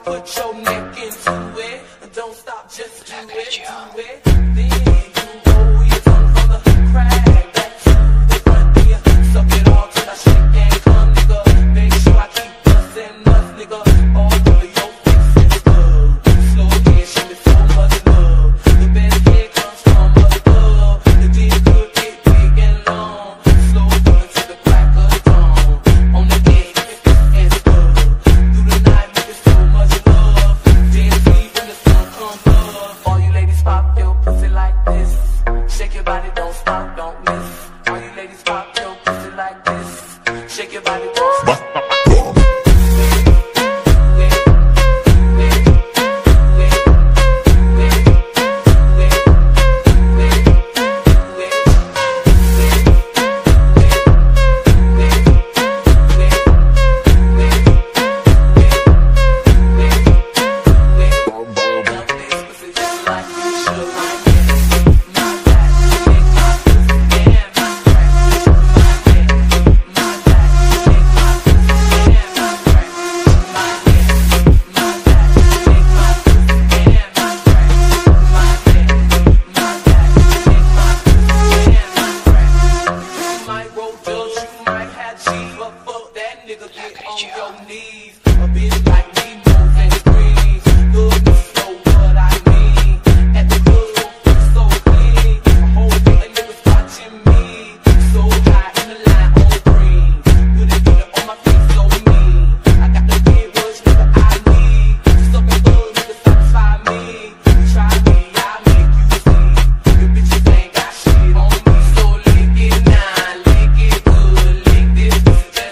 put your neck into it. Don't stop, just do it. Then you roll your tongue from the crack back to the front. Then you suck it all till I shake and come, nigga. Make sure I keep bustin' nuts, nigga. All over your face and stuff. Slow again, show me so much love. The best head comes from above. The dick could get big and long. Slow down to the crack of dawn. On the gate, and stuff. Through the night, making so much love. Then sleep when the sun comes up. All you ladies pop your pussy like this. Shake your body, don't stop, don't miss. All you ladies pop your pussy like this. Shake your body, don't stop.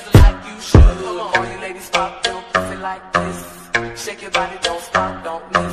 Shake your body, don't stop, don't miss.